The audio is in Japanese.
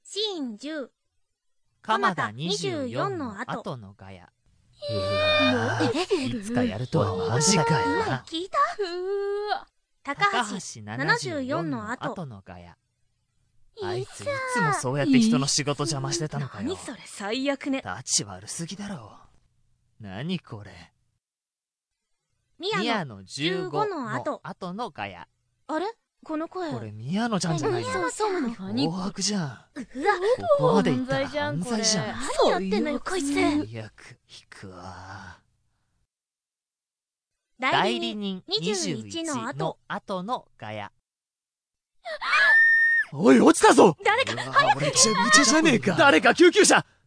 シーン10、 鎌田24の後のガヤ。いつかやるとはマジかよ今な。 聞いた？高高橋橋 74 74 のの後。 後のガヤ。あいついつもそうやって人の仕事邪魔してたのかよ。 何それ最悪ね。 立ち悪すぎだろ。何これ。 宮宮野野15 15 のの後。 後のガヤ。 あれこの声。 これ宮野ちゃんじゃないの。 そうなの。 紅白じゃん。 うわ、 ここまでいったら犯罪じゃん。 何やってんのよこいつ。 最悪引くわ。代理人21の後のガヤ。 おい、落ちたぞ。 誰かうわ俺めちゃめちゃじゃねえか。 誰か救急車。